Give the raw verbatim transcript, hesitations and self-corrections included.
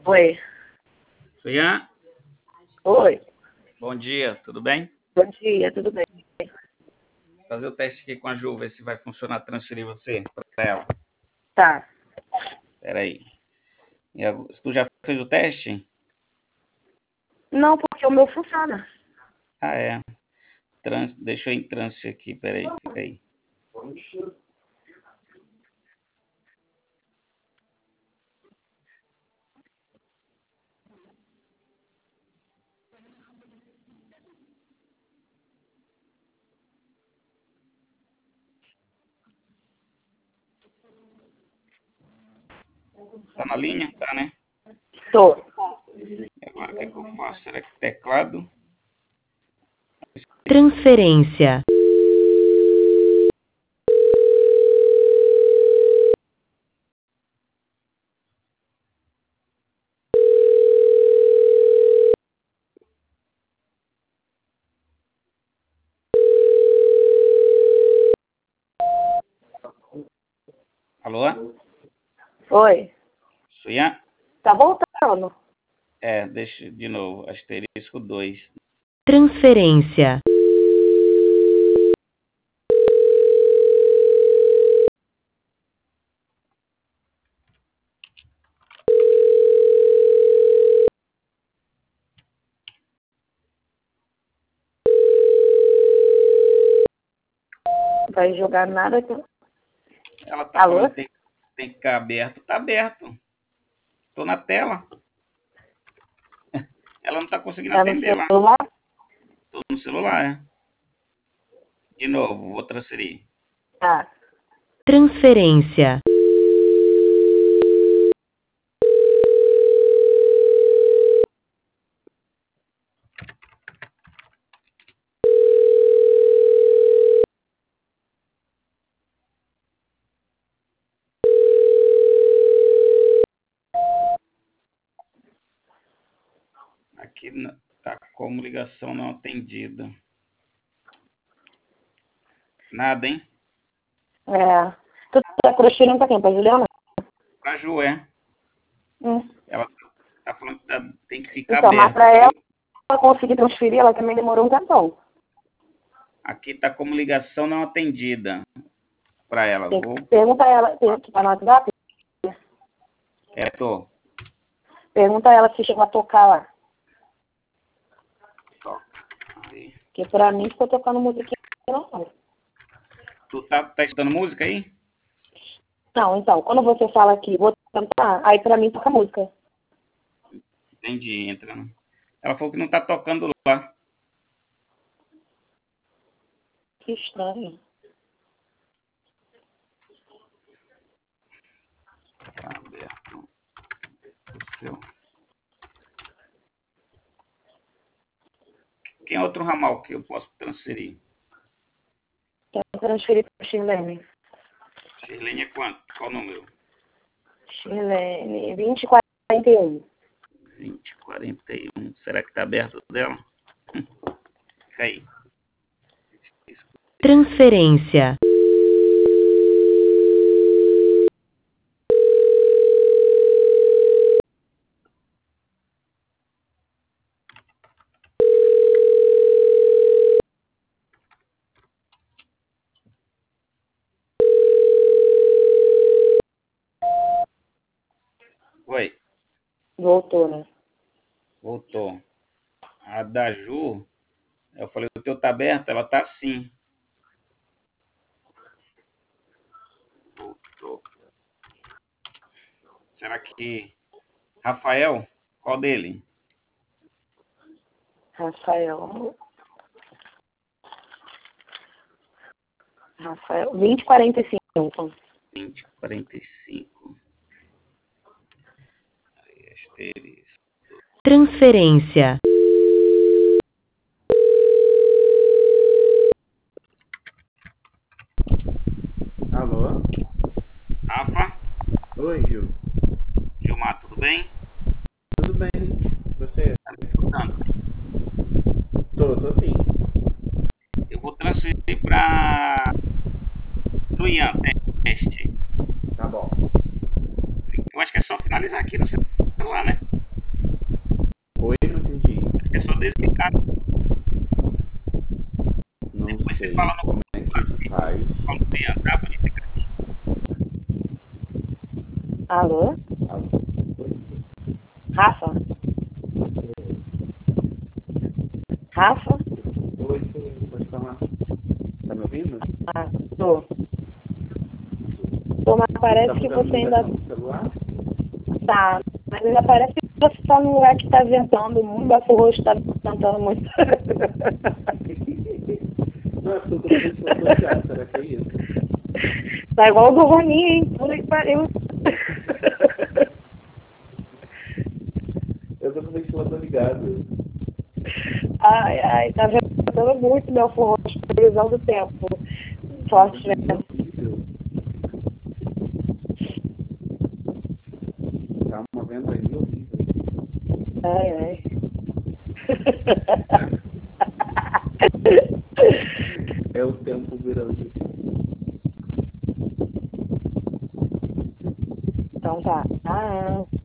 Oi. Suyan, Oi. bom dia, tudo bem? Bom dia, tudo bem? Vou fazer o teste aqui com a Ju, ver se vai funcionar transferir você para ela. Tá. Espera aí. E a- Tu já fez o teste? Não, porque o meu funciona. Ah, é. Trans... Deixa eu ir em transfer aqui, pera aí, fica aí. Tá na linha? Tá, né? Tô. E agora o que é que eu faço? Será que teclado? Transferência. Alô? Oi. Suyan? Tá voltando? É, deixa de novo, asterisco dois. Transferência. Não vai jogar nada aqui. Ela tá Alô? falando que tem, tem que ficar aberto. Tá aberto. Tô na tela. Ela não tá conseguindo Tá no atender lá. celular? Tô no celular, é. De novo, vou transferir. Tá. Transferência. Aqui n- tá como ligação não atendida. Nada, hein? É. Tu tá transferindo pra quem? Pra Juliana? Pra Ju, é. Hum. Ela tá falando que tá- tem que ficar Então, mas aberto. pra ela conseguir transferir, ela também demorou um tempão. Aqui tá como ligação não atendida. Pra ela. Tem Vou. que perguntar a ela. Tem que tá no WhatsApp? É, tô. Pergunta a ela se chegou a tocar lá. Toca. Aí. Porque pra mim ficou tocando música não. Tu tá, tá escutando música aí? Não, então, quando você fala aqui, vou tentar, aí pra mim toca música. Entendi, entra. Né? Ela falou que não tá tocando lá. Que estranho. Tá aberto. O seu. Quem é outro ramal que eu posso transferir? Quero transferir para Chilene. Shirlene é quanto? Qual o número? Chilene, vinte e quarenta e um. vinte, quarenta e um. Será que tá aberto dela? Fica aí. Transferência. Oi, Voltou, né? voltou. A da Ju, eu falei, o teu tá aberto? Ela tá sim. Voltou. Será que... Rafael, qual dele? Rafael. Rafael, vinte e quarenta e cinco. vinte, quarenta e cinco. Aí, asterisco. Transferência. Alô? Rafa, Oi, Gil. Gilmar, tudo bem? Tudo bem? Você? Tá me escutando? Tô, tô sim. Eu vou transferir para Suyan, teste. Tá bom. Eu acho que é só finalizar aqui no celular, né? fala. Rafa? Rafa? Oi, oi, pode falar. Tá me ouvindo? Ah, tô. Tô, mas parece Tá que fazendo você ainda ligação no celular? tá. Mas ainda parece que você tá num lugar que tá ventando muito, o rosto tá ventando muito. Não, é porque eu tô com ventilador ligado, será que é isso? Tá igual o do Roninho, hein? Puta que pariu. Eu tô com o ventilador ligado. Ai, ai, tá ventando muito meu rosto, previsão do tempo. Forte, né? Horrível. Tá uma venda aí horrível. Ai, ai. É o tempo virando. Então tá. Ah,